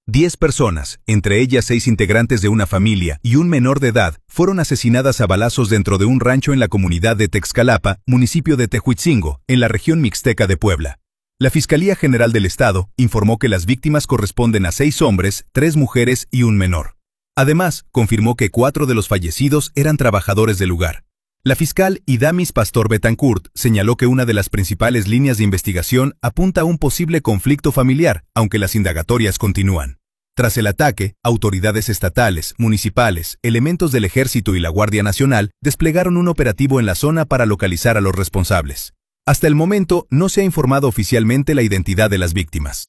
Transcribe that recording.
10 personas, entre ellas 6 integrantes de una familia y un menor de edad, fueron asesinadas a balazos dentro de un rancho en la comunidad de Texcalapa, municipio de Tehuitzingo, en la región mixteca de Puebla. La Fiscalía General del Estado informó que las víctimas corresponden a 6 hombres, 3 mujeres y un menor. Además, confirmó que 4 de los fallecidos eran trabajadores del lugar. La fiscal Idamis Pastor Betancourt señaló que una de las principales líneas de investigación apunta a un posible conflicto familiar, aunque las indagatorias continúan. Tras el ataque, autoridades estatales, municipales, elementos del Ejército y la Guardia Nacional desplegaron un operativo en la zona para localizar a los responsables. Hasta el momento no se ha informado oficialmente la identidad de las víctimas.